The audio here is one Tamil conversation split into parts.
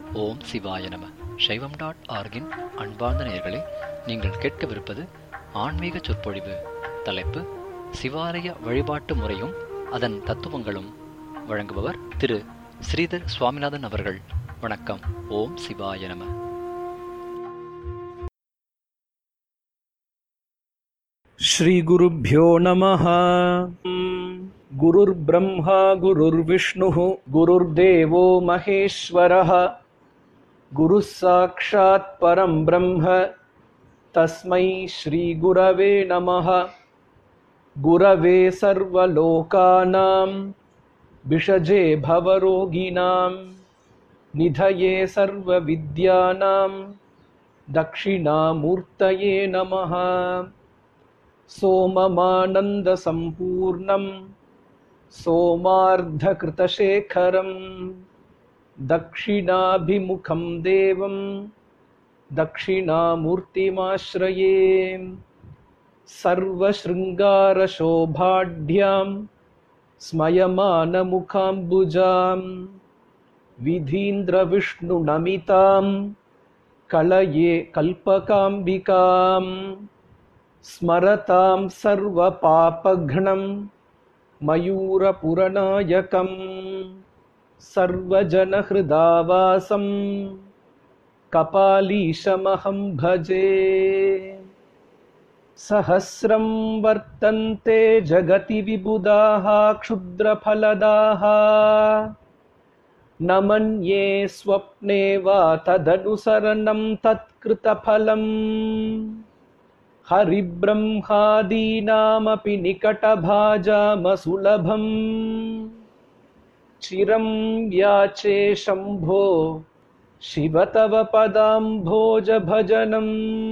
ஓம் சிவாய நம. சைவம்.org-இன் அன்பார்ந்த நேயர்களே, நீங்கள் கேட்கவிருப்பது ஆன்மீக சொற்பொழிவு. தலைப்பு சிவாலய வழிபாட்டு முறையும் அதன் தத்துவங்களும். வழங்குபவர் திரு ஸ்ரீதர் சுவாமிநாதன் அவர்கள். வணக்கம். ஓம் சிவாய நம. ஸ்ரீ குருப்யோ நமஹ. குருர் பிரம்மா குருர் விஷ்ணுஹ குருர்தேவோ மகேஸ்வரஹ. குருஸ் சாக்ஷாத் பரம் பிரம்ம தஸ்மை ஸ்ரீ குரவே நமஹ. குரவே சர்வலோகானாம் விஷஜே பவரோகிணாம் நிதயே சர்வ வித்யானாம் தக்ஷிணாமூர்த்தயே நமஹ. சோமமானந்த சம்பூர்ணம் சோமார்த்தகிருதசேகரம் தக்ஷிணாபிமுகம் தேவம் தக்ஷிணாமூர்த்திமாஶ்ரயே. சர்வஸ்ருங்காரசோபாఢ்யாம் ஸ்மயமானமுகாம்புஜாம் விதீந்திரவிஷ்ணுநமிதாம் கலயே கல்பகாம்பிகாம். ஸ்மரதாம் சர்வபாபக்னம் மயூரபுரநாயகம் சர்வஜனஹிருதாவாசம் கபாலீஷமஹம் பஜே. சஹஸ்ரம் வர்த்தந்தே ஜகதி விபுதாः க்ஷுத்ரஃபலதாः ந மன்யே ஸ்வப்னே வா ததனுசரணம் தத்கிருதஃபலம். ஹரிப்ரஹ்மாதீனாமபி நிகடபாஜாமசுலபம் சிரம் யாச்சே சம்போ சிவ தவ பதாம்போஜ பஜனம்.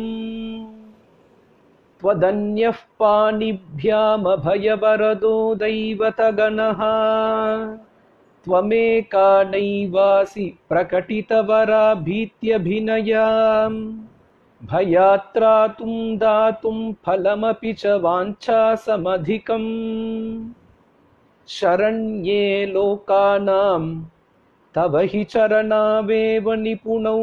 த்வதன்யः பாணிभ्यामभयवरदो दैवतगणः त्वमेका नैवासि प्रकटितवरा भीत्यभिनयाम्. भयात्रातुं दातुं फलमपि च वाञ्छासमधिकम्. शरण्ये लोकानां तव हि चरणावेव निपुणौ.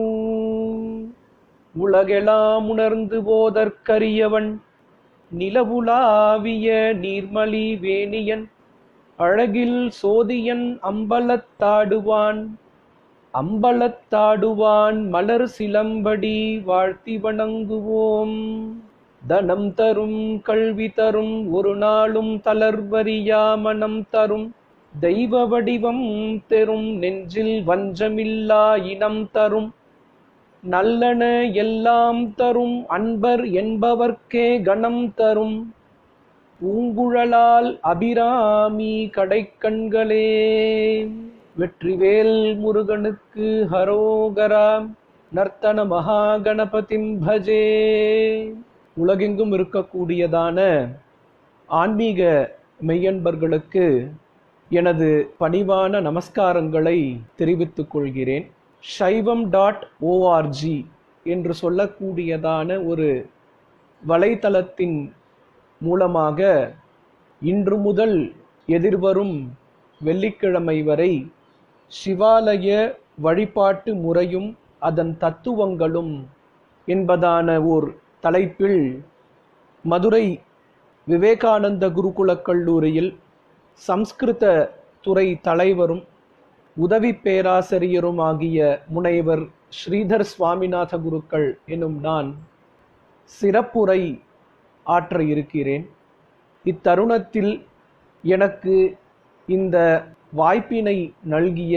உலகெலாம் உணர்ந்து போதற்கரியவன் நிலவுலாவிய நீர்மலி வேணியன் அழகில் சோதியன் அம்பலத்தாடுவான். அம்பலத்தாடுவான் மலர் சிலம்படி வாழ்த்தி வணங்குவோம். தனம் தரும் கல்வி தரும் ஒரு நாளும் தளர்வறியா மனம் தரும் தெய்வ வடிவம் தெரும் நெஞ்சில் வஞ்சமில்லா இனம் தரும் நல்லன எல்லாம் தரும் அன்பர் என்பவர்க்கே கணம் தரும் பூங்குழலால் அபிராமி கடைக்கண்களே. வெற்றிவேல் முருகனுக்கு ஹரோகரா. நர்த்தன மகாகணபதிம் பஜே. உலகெங்கும் இருக்கக்கூடியதான ஆன்மீக மெய்யன்பர்களுக்கு எனது பணிவான நமஸ்காரங்களை தெரிவித்துக் கொள்கிறேன். சைவம்.org என்று சொல்லக்கூடியதான ஒரு வலைத்தளத்தின் மூலமாக இன்று முதல் எதிர்வரும் வெள்ளிக்கிழமை வரை சிவாலய வழிபாட்டு முறையும் அதன் தத்துவங்களும் என்பதான ஓர் தலைப்பில் மதுரை விவேகானந்த குருகுலக் கல்லூரியில் சம்ஸ்கிருத துறை தலைவரும் உதவி பேராசிரியரும் ஆகிய முனைவர் ஸ்ரீதர் சுவாமிநாத குருக்கள் எனும் நான் சிறப்புரை ஆற்ற இருக்கிறேன். இத்தருணத்தில் எனக்கு இந்த வாய்ப்பினை நல்கிய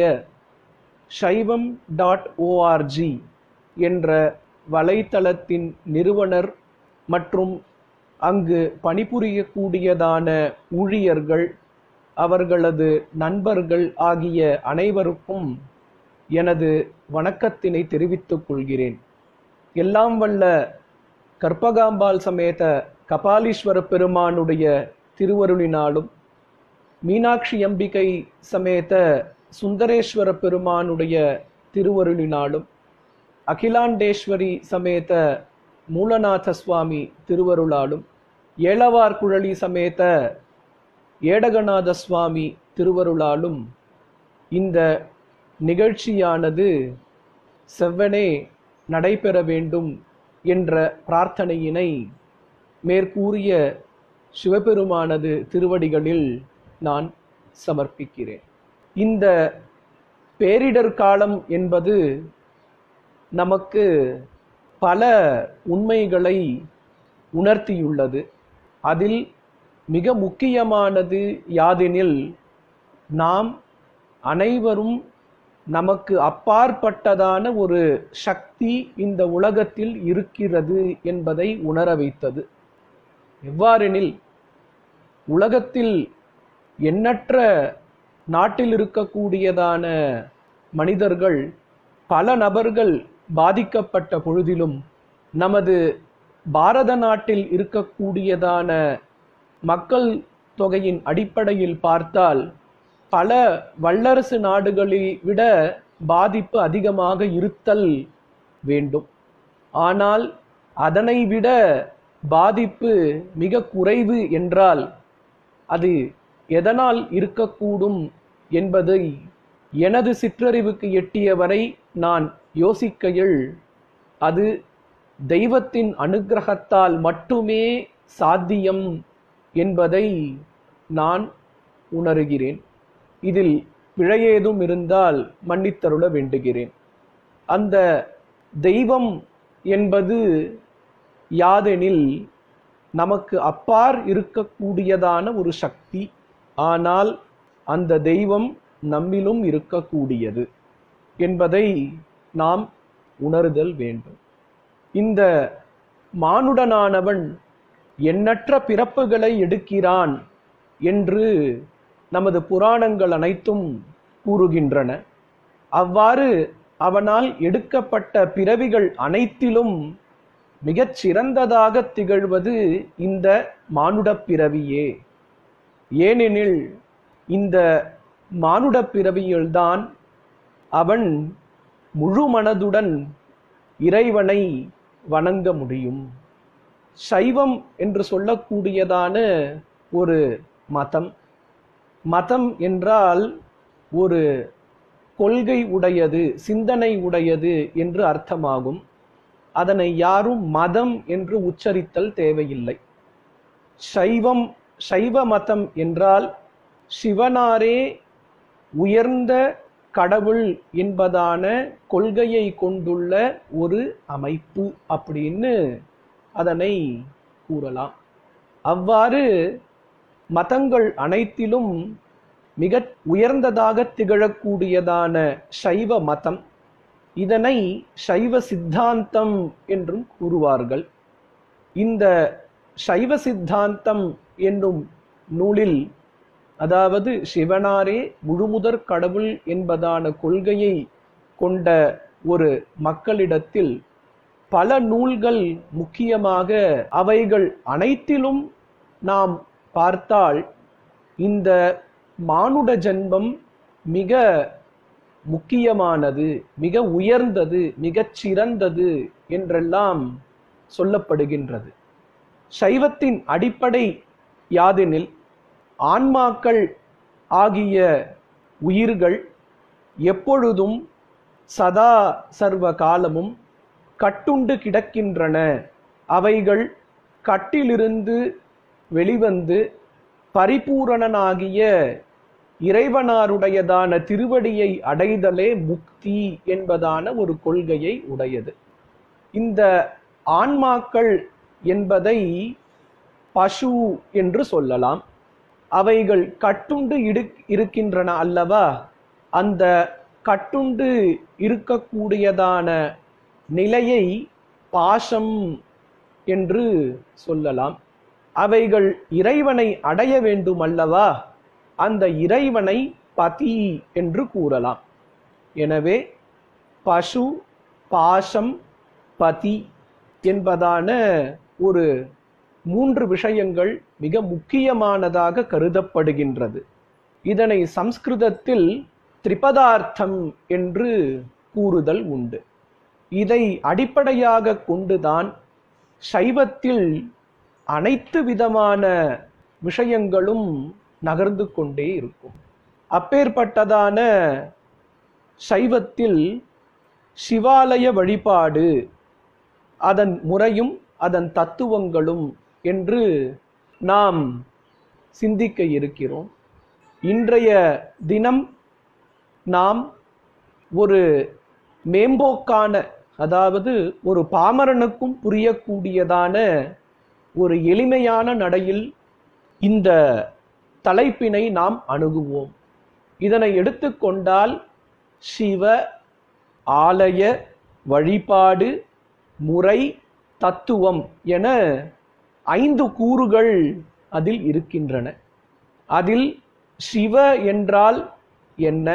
சைவம்.org என்ற வலைத்தளத்தின் நிறுவனர் மற்றும் அங்கு பணிபுரியக்கூடியதான ஊழியர்கள், அவர்களது நண்பர்கள் ஆகிய அனைவருக்கும் எனது வணக்கத்தினை தெரிவித்துக் கொள்கிறேன். எல்லாம் வல்ல கற்பகாம்பாள் சமேத கபாலீஸ்வர பெருமானுடைய திருவருளினாலும் மீனாட்சி அம்பிகை சமேத சுந்தரேஸ்வர பெருமானுடைய திருவருளினாலும் அகிலாண்டேஸ்வரி சமேத மூலநாத சுவாமி திருவருளாலும் ஏலவார் குழலி சமேத ஏடகநாத சுவாமி திருவருளாலும் இந்த நிகழ்ச்சியானது செவ்வனே நடைபெற வேண்டும் என்ற பிரார்த்தனையினை மேற்கூறிய சிவபெருமானது திருவடிகளில் நான் சமர்ப்பிக்கிறேன். இந்த பேரிடர் காலம் என்பது நமக்கு பல உண்மைகளை உணர்த்தியுள்ளது. அதில் மிக முக்கியமானது யாதெனில், நாம் அனைவரும் நமக்கு அப்பாற்பட்டதான ஒரு சக்தி இந்த உலகத்தில் இருக்கிறது என்பதை உணர வைத்தது. எவ்வாறெனில், உலகத்தில் எண்ணற்ற நாட்டில் இருக்கக்கூடியதான மனிதர்கள், பல நபர்கள் பாதிக்கப்பட்ட பொழுதிலும் நமது பாரத நாட்டில் இருக்கக்கூடியதான மக்கள் தொகையின் அடிப்படையில் பார்த்தால் பல வல்லரசு நாடுகளை விட பாதிப்பு அதிகமாக இருத்தல் வேண்டும். ஆனால் அதனை விட பாதிப்பு மிக குறைவு என்றால் அது எதனால் இருக்கக்கூடும் என்பதை எனது சிற்றறிவுக்கு எட்டியவரை நான் யோசிக்கையில் அது தெய்வத்தின் அனுக்கிரகத்தால் மட்டுமே சாத்தியம் என்பதை நான் உணர்கிறேன். இதில் பிழையேதும் இருந்தால் மன்னித்தருள வேண்டுகிறேன். அந்த தெய்வம் என்பது யாதெனில், நமக்கு அப்பார் இருக்கக்கூடியதான ஒரு சக்தி. ஆனால் அந்த தெய்வம் நம்மிலும் இருக்கக்கூடியது என்பதை நாம் உணர்தல் வேண்டும். இந்த மானுடனானவன் எண்ணற்ற பிறப்புகளை எடுக்கிறான் என்று நமது புராணங்கள் அனைத்தும் கூறுகின்றன. அவ்வாறு அவனால் எடுக்கப்பட்ட பிறவிகள் அனைத்திலும் மிகச் சிறந்ததாக திகழ்வது இந்த மானுட பிறவியே. ஏனெனில் இந்த மானுட பிறவியில்தான் அவன் முழு மனதுடன் இறைவனை வணங்க முடியும். சைவம் என்று சொல்லக்கூடியதான ஒரு மதம் என்றால் ஒரு கொள்கை உடையது, சிந்தனை உடையது என்று அர்த்தமாகும். அதனை யாரும் மதம் என்று உச்சரித்தல் தேவையில்லை. சைவ மதம் என்றால் சிவனாரே உயர்ந்த கடவுள் என்பதான கொள்கையை கொண்டுள்ள ஒரு அமைப்பு அப்படின்னு அதனை கூறலாம். அவ்வாறு மதங்கள் அனைத்திலும் மிக உயர்ந்ததாக திகழக்கூடியதான சைவ மதம், இதனை சைவ சித்தாந்தம் என்றும் கூறுவார்கள். இந்த சைவ சித்தாந்தம் என்னும் நூலில், அதாவது சிவனாரே முழுமுதற் கடவுள் என்பதான கொள்கையை கொண்ட ஒரு மக்களிடத்தில் பல நூல்கள், முக்கியமாக அவைகள் அனைத்திலும் நாம் பார்த்தால் இந்த மானுட ஜென்மம் மிக முக்கியமானது, மிக உயர்ந்தது, மிகச் சிறந்தது என்றெல்லாம் சொல்லப்படுகின்றது. சைவத்தின் அடிப்படை யாதெனில், ஆன்மாக்கள் ஆகிய உயிர்கள் எப்பொழுதும் சதா சர்வ காலமும் கட்டுண்டு கிடக்கின்றன. அவைகள் கட்டிலிருந்து வெளிவந்து பரிபூரணனாகிய இறைவனாருடையதான திருவடியை அடைதலே முக்தி என்பதான ஒரு கொள்கையை உடையது. இந்த ஆன்மாக்கள் என்பதை பசு என்று சொல்லலாம். அவைகள் கட்டுண்டு இருக்கின்றன அல்லவா? அந்த கட்டுண்டு இருக்கக்கூடியதான நிலையை பாசம் என்று சொல்லலாம். அவைகள் இறைவனை அடைய வேண்டும் அல்லவா? அந்த இறைவனை பதி என்று கூறலாம். எனவே பசு, பாசம், பதி என்பதான ஒரு 3 விஷயங்கள் மிக முக்கியமானதாக கருதப்படுகின்றது. இதனை சம்ஸ்கிருதத்தில் திரிபதார்த்தம் என்று கூறுதல் உண்டு. இதை அடிப்படையாக கொண்டுதான் சைவத்தில் அனைத்து விதமான விஷயங்களும் நகர்ந்து கொண்டே இருக்கும். அப்பேற்பட்டதான சைவத்தில் சிவாலய வழிபாடு, அதன் முறையும் அதன் தத்துவங்களும் என்று நாம் சிந்திக்க இருக்கிறோம். இன்றைய தினம் நாம் ஒரு மேம்போக்கான, அதாவது ஒரு பாமரனுக்கும் புரியக்கூடியதான ஒரு எளிமையான நடையில் இந்த தலைப்பினை நாம் அணுகுவோம். இதனை எடுத்துக்கொண்டால் சிவ ஆலய வழிபாடு முறை தத்துவம் என 5 கூறுகள் அதில் இருக்கின்றன. அதில் சிவ என்றால் என்ன,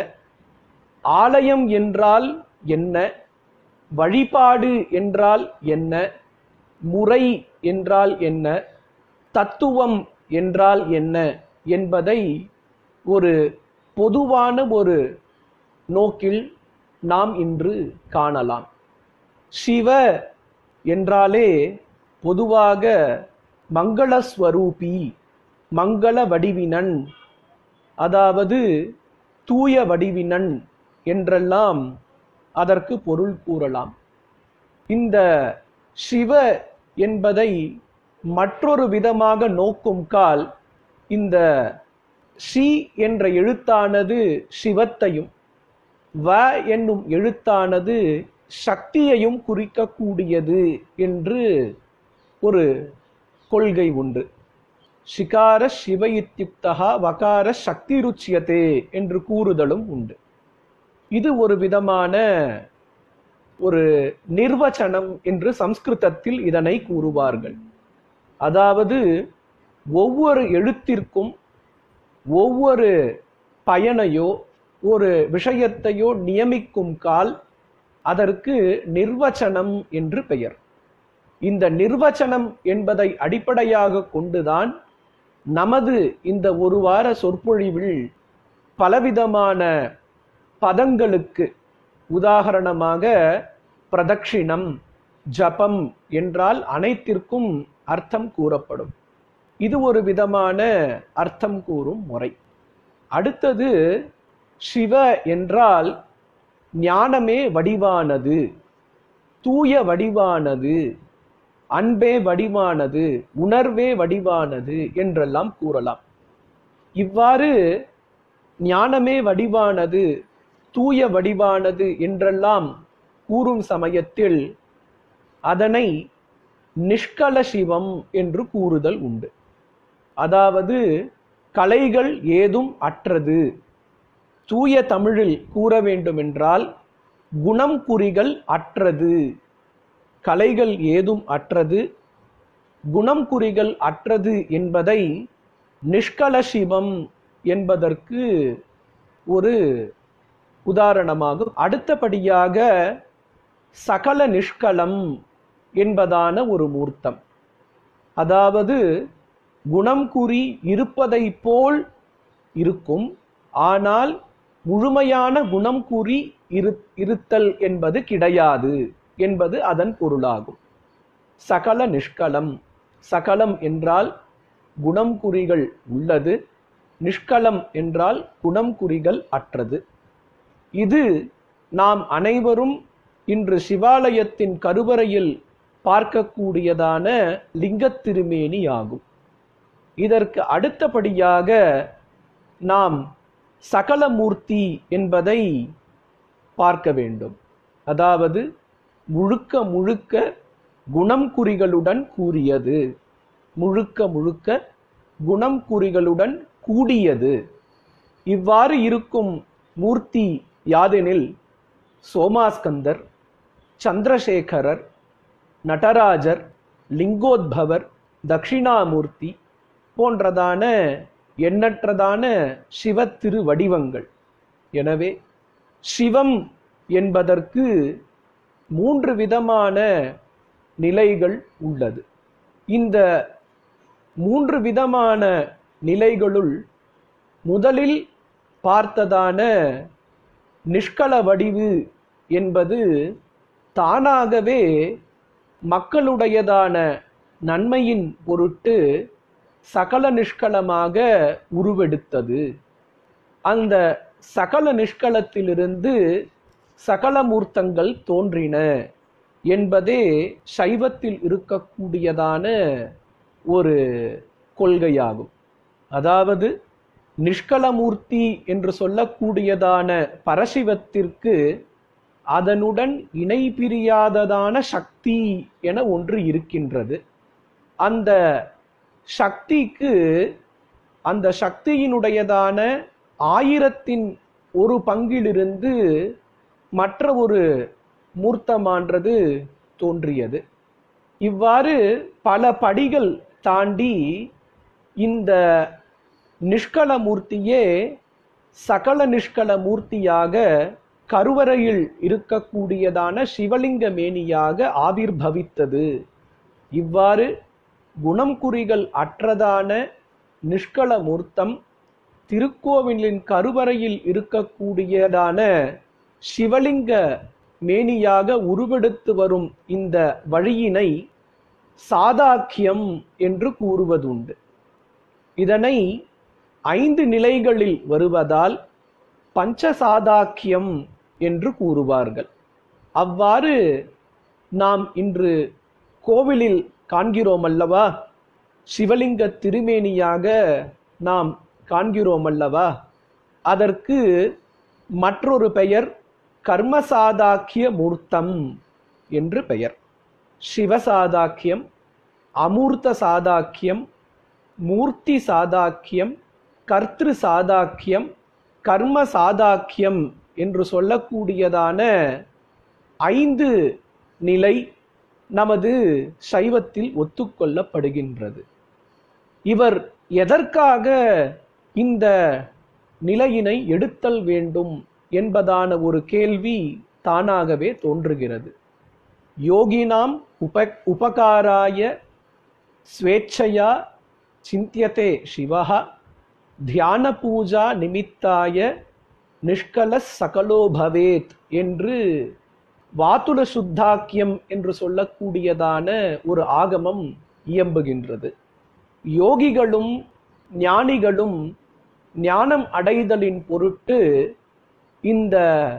ஆலயம் என்றால் என்ன, வழிபாடு என்றால் என்ன, முறை என்றால் என்ன, தத்துவம் என்றால் என்ன என்பதை ஒரு பொதுவான ஒரு நோக்கில் நாம் இன்று காணலாம். சிவ என்றாலே பொதுவாக மங்களஸ்வரூபி, மங்கள வடிவினன், அதாவது தூய வடிவினன் என்றெல்லாம் அதற்கு பொருள் கூறலாம். இந்த சிவ என்பதை மற்றொரு விதமாக நோக்கும் கால், இந்த ஷி என்ற எழுத்தானது சிவத்தையும் வ என்னும் எழுத்தானது சக்தியையும் குறிக்கக்கூடியது என்று ஒரு கொள்கை உண்டு. சிகார சிவ இத்யுக்தஹா வகார சக்தி ருச்சியதே என்று கூறுதலும் உண்டு. இது ஒரு விதமான ஒரு நிர்வச்சனம் என்று சம்ஸ்கிருதத்தில் இதனை கூறுவார்கள். அதாவது ஒவ்வொரு எழுத்திற்கும் ஒவ்வொரு பயனையோ ஒரு விஷயத்தையோ நியமிக்கும் கால் அதற்கு நிர்வச்சனம் என்று பெயர். இந்த நிர்வச்சனம் என்பதை அடிப்படையாக கொண்டுதான் நமது இந்த ஒரு வார சொற்பொழிவில் பலவிதமான பதங்களுக்கு, உதாரணமாக பிரதட்சிணம், ஜபம் என்றால் அனைத்திற்கும் அர்த்தம் கூறப்படும். இது ஒரு விதமான அர்த்தம் கூறும் முறை. அடுத்தது சிவ என்றால் ஞானமே வடிவானது, தூய வடிவானது, அன்பே வடிவானது, உணர்வே வடிவானது என்றெல்லாம் கூறலாம். இவ்வாறு ஞானமே வடிவானது, தூய வடிவானது என்றெல்லாம் கூறும் சமயத்தில் அதனை நிஷ்கல சிவம் என்று கூறுதல் உண்டு. அதாவது கலைகள் ஏதும் அற்றது. தூய தமிழில் கூற வேண்டுமென்றால் குணம் குறிகள் அற்றது. கலைகள் ஏதும் அற்றது, குணம் குறிகள் அற்றது என்பதை நிஷ்கல சிவம் என்பதற்கு ஒரு உதாரணமாகும். அடுத்தபடியாக சகல நிஷ்கலம் என்பதான ஒரு மூர்த்தம். அதாவது குணம் குறி இருப்பதை போல் இருக்கும், ஆனால் முழுமையான குணம் குறி இருத்தல் என்பது கிடையாது என்பது அதன் பொருளாகும். சகல நிஷ்கலம், சகலம் என்றால் குணம் குறிகள் உள்ளது, நிஷ்கலம் என்றால் குணம் குறிகள் அற்றது. இது நாம் அனைவரும் இன்று சிவாலயத்தின் கருவறையில் பார்க்கக்கூடியதான லிங்கத் திருமேனி ஆகும். இதற்கு அடுத்தபடியாக நாம் சகலமூர்த்தி என்பதை பார்க்க வேண்டும். அதாவது முழுக்க முழுக்க குணம் குறிகளுடன் கூறியது, முழுக்க முழுக்க குணம் குறிகளுடன் கூடியது. இவ்வாறு இருக்கும் மூர்த்தி யாதெனில் சோமாஸ்கந்தர், சந்திரசேகரர், நடராஜர், லிங்கோத்பவர், தட்சிணாமூர்த்தி போன்றதான எண்ணற்றதான சிவ திரு வடிவங்கள். எனவே சிவம் என்பதற்கு 3 விதமான நிலைகள் உள்ளது. இந்த 3 விதமான நிலைகளுள் முதலில் பார்த்ததான நிஷ்கல வடிவு என்பது தானாகவே மக்களுடையதான நன்மையின் பொருட்டு சகல நிஷ்கலமாக உருவெடுத்தது. அந்த சகல நிஷ்கலத்திலிருந்து சகலமூர்த்தங்கள் தோன்றின என்பதே சைவத்தில் இருக்கக்கூடியதான ஒரு கொள்கையாகும். அதாவது நிஷ்கலமூர்த்தி என்று சொல்லக்கூடியதான பரசிவத்திற்கு அதனுடன் இணை பிரியாததான சக்தி என ஒன்று இருக்கின்றது. அந்த சக்திக்கு அந்த சக்தியினுடையதான 1000 ஒரு பங்கிலிருந்து மற்ற ஒரு மூர்த்தமானது தோன்றியது. இவ்வாறு பல படிகள் தாண்டி இந்த நிஷ்கலமூர்த்தியே சகல நிஷ்கல மூர்த்தியாக கருவறையில் இருக்கக்கூடியதான சிவலிங்க மேனியாக ஆவிர்பவித்தது. இவ்வாறு குணம் குறிகள் அற்றதான நிஷ்கல மூர்த்தம் திருக்கோவிலின் கருவறையில் இருக்கக்கூடியதான சிவலிங்க மேனியாக உருவெடுத்து வரும் இந்த வழியினை சாதாக்கியம் என்று கூறுவதுண்டு. இதனை 5 நிலைகளில் வருவதால் பஞ்சசாதாக்கியம் என்று கூறுவார்கள். அவ்வாறு நாம் இன்று கோவிலில் காண்கிறோம் அல்லவா, சிவலிங்க திருமேனியாக நாம் காண்கிறோம் அல்லவா, அதற்கு மற்றொரு பெயர் கர்மசாதாக்கிய மூர்த்தம் என்று பெயர். சிவசாதாக்கியம், அமூர்த்த சாதாக்கியம், மூர்த்தி சாதாக்கியம், கர்த்திரு சாதாக்கியம், கர்ம சாதாக்கியம் என்று சொல்லக்கூடியதான 5 நிலை நமது சைவத்தில் ஒத்துக்கொள்ளப்படுகின்றது. இவர் எதற்காக இந்த நிலையினை எடுத்தல் வேண்டும் என்பதான ஒரு கேள்வி தானாகவே தோன்றுகிறது. யோகினாம் உபகாராய ஸ்வேச்சையா சிந்தியதே சிவஹ தியான பூஜா நிமித்தாய நிஷ்கல சகலோ பவேத் என்று வாதுல சுத்தாக்கியம் என்று சொல்லக்கூடியதான ஒரு ஆகமம் இயம்புகின்றது. யோகிகளும் ஞானிகளும் ஞானம் அடைதலின் பொருட்டு இந்த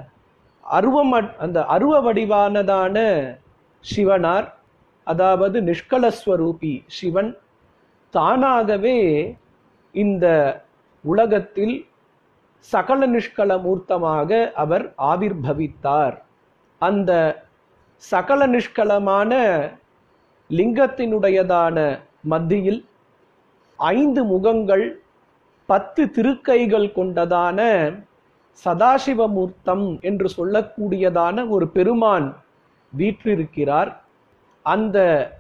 அருவ வடிவானதான சிவனார், அதாவது நிஷ்கலஸ்வரூபி சிவன் தானாகவே இந்த உலகத்தில் சகல நிஷ்கல மூர்த்தமாக அவர் ஆவிர்பவித்தார். அந்த சகல நிஷ்கலமான லிங்கத்தினுடையதான மத்தியில் 5 முகங்கள் 10 திருக்கைகள் கொண்டதான சதாசிவமூர்த்தம் என்று சொல்லக்கூடியதான ஒரு பெருமான் வீற்றிருக்கிறார். அந்த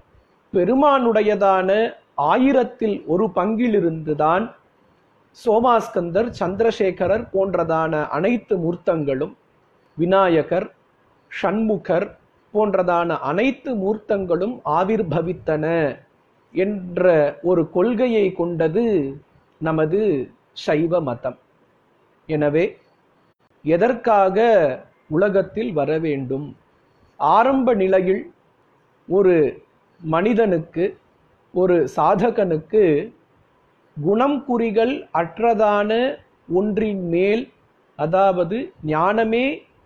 பெருமானுடையதான 1000 ஒரு பங்கிலிருந்துதான் சோமாஸ்கந்தர், சந்திரசேகரர் போன்றதான அனைத்து மூர்த்தங்களும், விநாயகர், ஷண்முகர் போன்றதான அனைத்து மூர்த்தங்களும் ஆவிர்பவித்தன என்ற ஒரு கொள்கையை கொண்டது நமது சைவ மதம். எனவே எதற்காக உலகத்தில் வர வேண்டும்? ஆரம்ப நிலையில் ஒரு மனிதனுக்கு, ஒரு சாதகனுக்கு குணம் குறிகள் அற்றதான ஒன்றின் மேல், அதாவது ஞானமே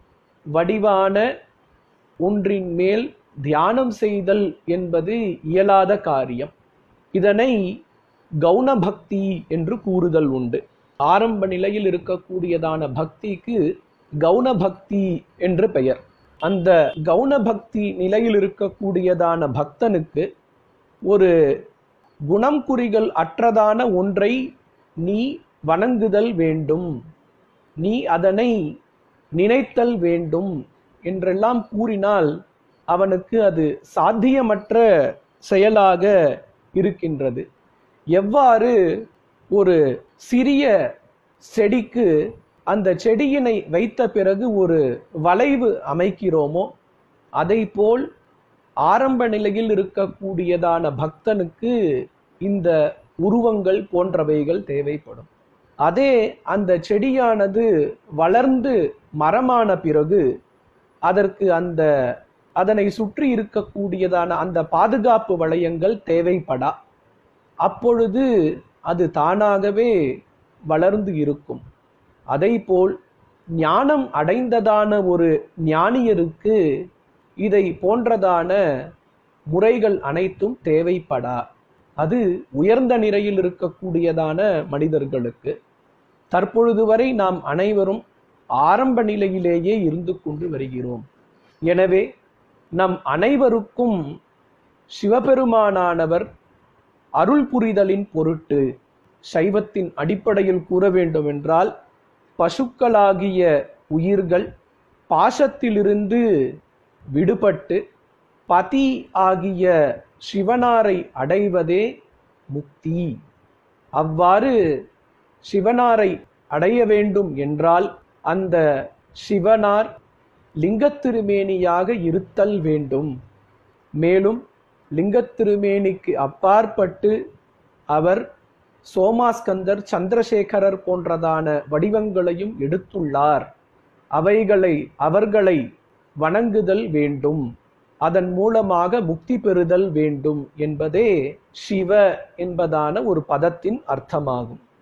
வடிவான ஒன்றின் மேல் தியானம் செய்தல் என்பது இயலாத காரியம். இதனை கௌண பக்தி என்று கூறுதல் உண்டு. ஆரம்ப நிலையில் இருக்கக்கூடியதான பக்திக்கு கௌண பக்தி என்று பெயர். அந்த கௌண பக்தி நிலையில் இருக்கக்கூடியதான பக்தனுக்கு ஒரு குணம் குறிகள் அற்றதான ஒன்றை நீ வணங்குதல் வேண்டும், நீ அதனை நினைத்தல் வேண்டும் என்றெல்லாம் கூறினால் அவனுக்கு அது சாத்தியமற்ற செயலாக இருக்கின்றது. எவ்வாறு ஒரு சிறிய செடிக்கு அந்த செடியினை வைத்த பிறகு ஒரு வளைவு அமைக்கிறோமோ, அதைப்போல் ஆரம்ப நிலையில் இருக்கக்கூடியதான பக்தனுக்கு இந்த உருவங்கள் போன்றவைகள் தேவைப்படும். அதே அந்த செடியானது வளர்ந்து மரமான பிறகு அதற்கு அதனை சுற்றி இருக்கக்கூடியதான அந்த பாதுகாப்பு வளையங்கள் தேவைப்படா. அப்பொழுது அது தானாகவே வளர்ந்து இருக்கும். அதைப்போல் ஞானம் அடைந்ததான ஒரு ஞானியருக்கு இதை போன்றதான முறைகள் அனைத்தும் தேவைப்படா. அது உயர்ந்த நிலையில் இருக்கக்கூடியதான மனிதர்களுக்கு. தற்பொழுது வரை நாம் அனைவரும் ஆரம்ப நிலையிலேயே இருந்து கொண்டு வருகிறோம். எனவே நம் அனைவருக்கும் சிவபெருமானானவர் அருள் புரிதலின் பொருட்டு, சைவத்தின் அடிப்படையில் கூற வேண்டுமென்றால், பசுக்களாகிய உயிர்கள் பாசத்திலிருந்து விடுபட்டு பதி ஆகிய சிவனாரை அடைவதே முக்தி. அவ்வாறு சிவனாரை அடைய வேண்டும் என்றால் அந்த சிவனார் லிங்கத்திருமேனியாக இருத்தல் வேண்டும். மேலும் லிங்கத்திருமேனிக்கு அப்பாற்பட்டு அவர் சோமாஸ்கந்தர், சந்திரசேகரர் போன்றதான வடிவங்களையும் எடுத்துள்ளார். அவர்களை வணங்குதல் வேண்டும். அதன் மூலமாக முக்தி பெறுதல் வேண்டும் என்பதே சிவ என்பதான ஒரு பதத்தின் அர்த்தமாகும்.